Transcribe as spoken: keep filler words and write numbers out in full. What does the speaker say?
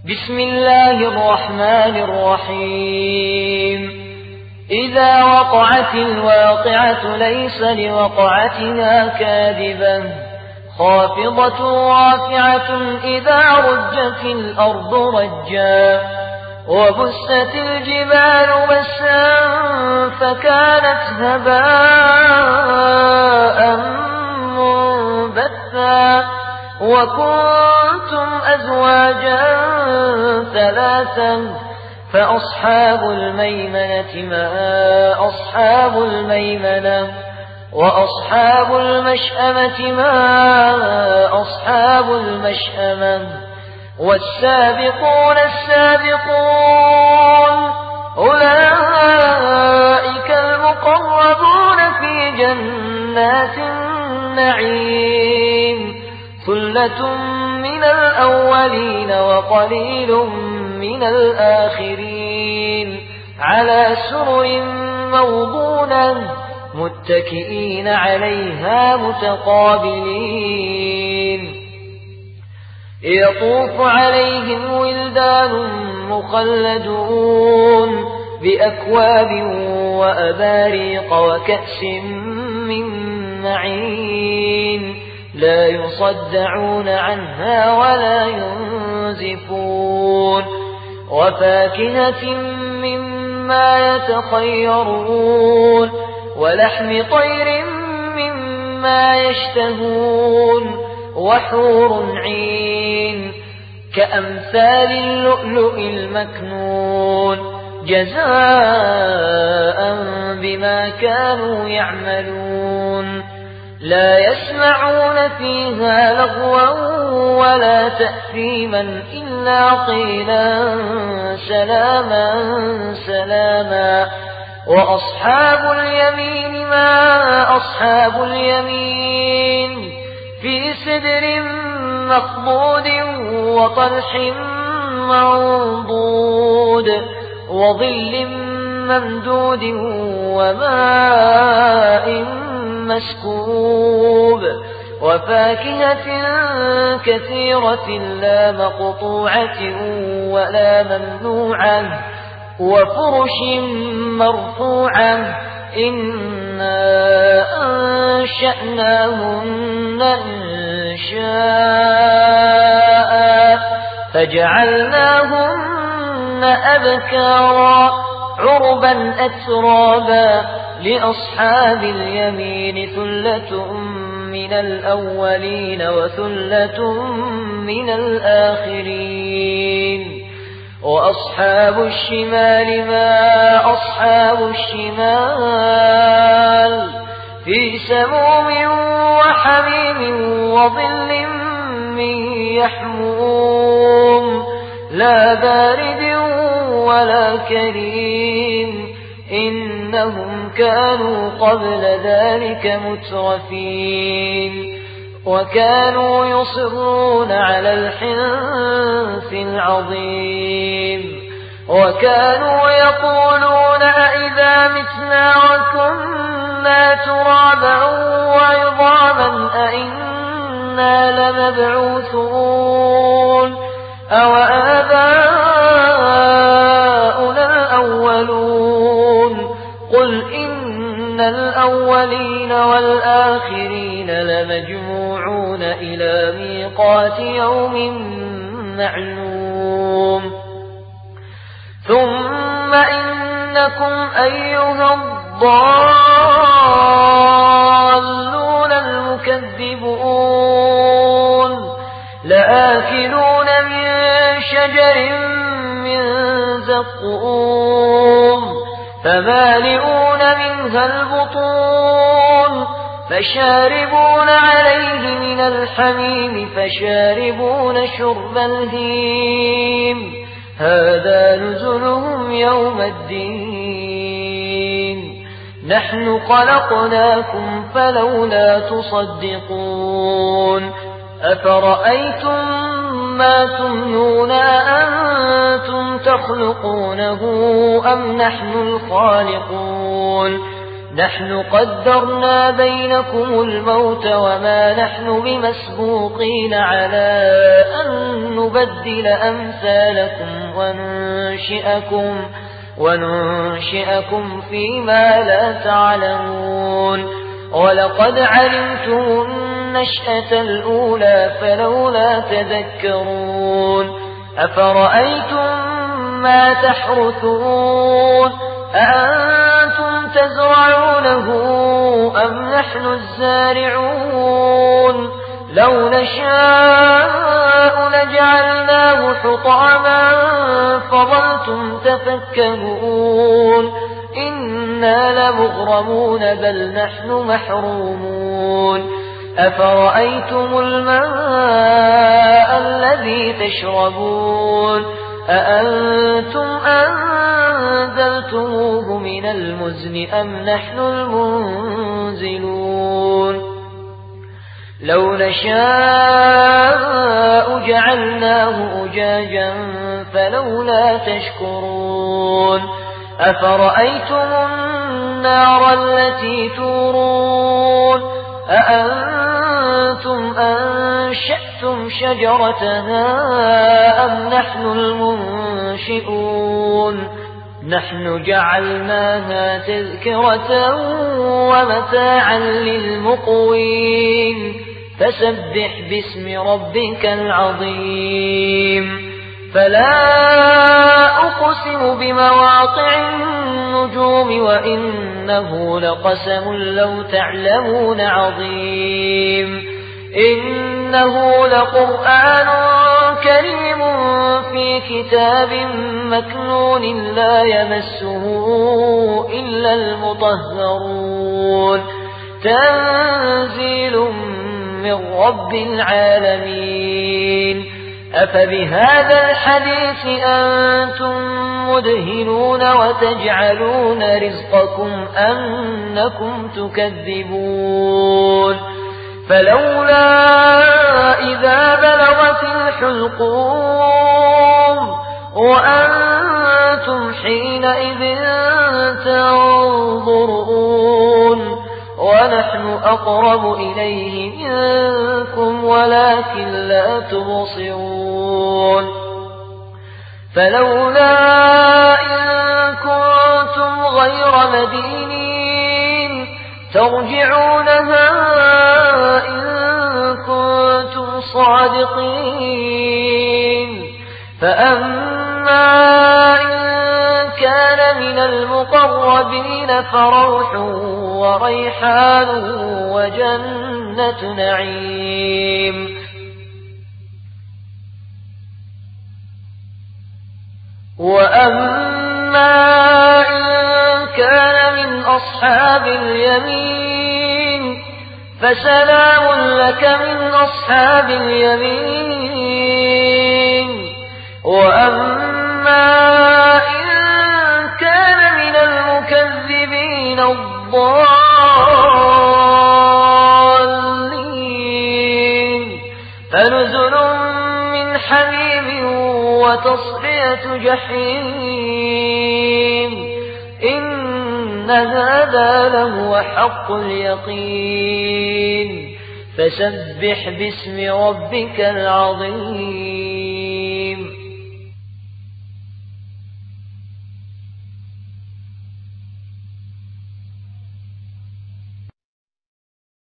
بسم الله الرحمن الرحيم إذا وقعت الواقعة ليس لوقعتها كاذبة خافضة رافعة إذا رجت الأرض رجا وبست الجبال بسا فكانت هباء منبثا وكنتم أزواجا ثلاثا فأصحاب الميمنة ما أصحاب الميمنة وأصحاب المشأمة ما أصحاب المشأمة والسابقون السابقون أولئك المقربون في جنات النعيم ثلة من الأولين وقليل من الآخرين على سرر موضونة متكئين عليها متقابلين يطوف عليهم ولدان مخلدون بأكواب وأباريق وكأس من معين لا يصدعون عنها ولا ينزفون وفاكهة مما يتخيرون ولحم طير مما يشتهون وحور عين كأمثال اللؤلؤ المكنون جزاء بما كانوا يعملون لا يسمعون فيها لغوا ولا تأثيما إلا قيلا سلاما سلاما وأصحاب اليمين ما أصحاب اليمين في سدر مخضود وطلح منضود وظل ممدود وماء مسكوب وفاكهة كثيرة لا مقطوعة ولا ممنوعة وفرش مرفوعة إنا أنشأناهن إنشاء فجعلناهن أبكارا عربا أترابا لأصحاب اليمين ثلة من الأولين وثلة من الآخرين وأصحاب الشمال ما أصحاب الشمال في سموم وحميم وظل من يحموم لا بارد ولا كريم إنهم كانوا قبل ذلك مترفين وكانوا يصرون على الحنث العظيم وكانوا يقولون أئذا متنا وكنا ترابا وعظاما أئنا لمبعوثون أو آباؤنا الأولون قل إن الأولين والآخرين لمجموعون إلى ميقات يوم معلوم ثم إنكم أيها الضالون المكذبون لآكلون من شجر من زقوم فمالئون منها البطون فشاربون عليه من الحميم فشاربون شرب الهيم هذا نزلهم يوم الدين نحن خلقناكم فلولا تصدقون أفرأيتم ما تمنون أأنتم تخلقونه أم نحن الخالقون نحن قدرنا بينكم الموت وما نحن بمسبوقين على أن نبدل أمثالكم وننشئكم, وننشئكم فيما لا تعلمون ولقد علمتم النشأة الأولى فلولا تذكرون أفرأيتم ما تحرثون أأنتم تزرعونه أم نحن الزارعون لو نشاء لجعلناه حطاما فظلتم تفكهون إنا لمغرمون بل نحن محرومون أفرأيتم الماء الذي تشربون أأنتم أنزلتموه من المزن أم نحن المنزلون لو نشاء جعلناه أجاجا فلولا تشكرون أفرأيتم النار التي تورون أأنتم أنشأتم شجرتها أم نحن المنشئون نحن جعلناها تذكرة ومتاعا للمقوين فسبح باسم ربك العظيم فلا أقسم بمواقع النجوم وإنه لقسم لو تعلمون عظيم إنه لقرآن كريم في كتاب مكنون لا يمسه إلا المطهرون تنزيل من رب العالمين أفبهذا الحديث أنتم مدهنون وتجعلون رزقكم أنكم تكذبون فلولا إذا بلغت الحلقوم وأنتم حينئذ تنظرون ونحن أقرب إليه منكم ولكن لا تبصرون فلولا إن كنتم غير مدينين ترجعونها إن كنتم صادقين فأما إن كان من المقربين فروح وريحان وجنة نعيم وأما إن كان من أصحاب اليمين فسلام لك من أصحاب اليمين وأما إن كان من المكذبين الضالين فنزل من حميم وتصفية جحيم إن هذا لهو حق اليقين فسبح باسم ربك العظيم